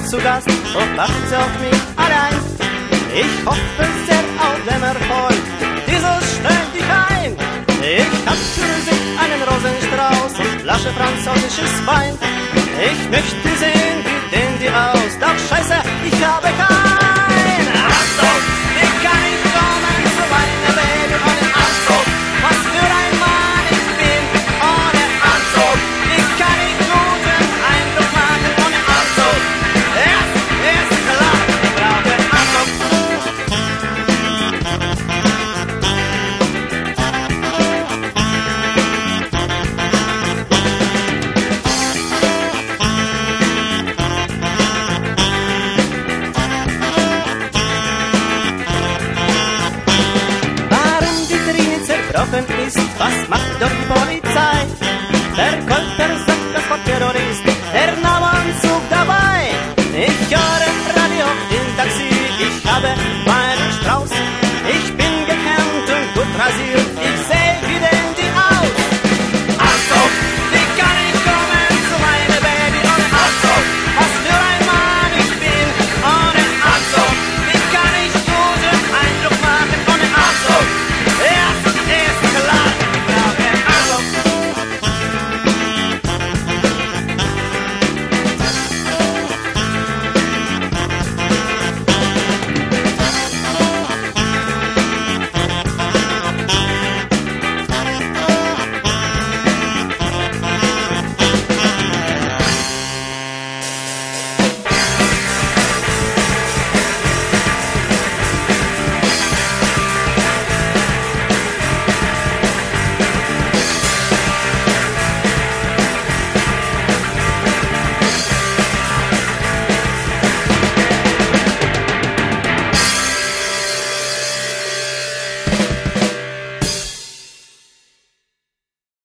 zu Gast und wartet sie auf mich allein. Ich hoffe sehr auf dem Erfolg, dieses stellt dich ein. Ich hab für sie einen Rosenstrauß und Flasche französisches Wein. Ich möchte sehen, wie denn die aus, doch scheiße, ich habe kein Anzug. Wie kann ich kommen zu meiner Baby ohne Anzug? Was für ein Mann ich bin ohne Anzug. Wie kann ich guten Eindruck machen ohne Anzug? Ist klar, ich brauche Anzug. Ist, was macht doch die Polizei? Der Kolter sagt, das war Terrorist, der nahm Anzug dabei. Ich höre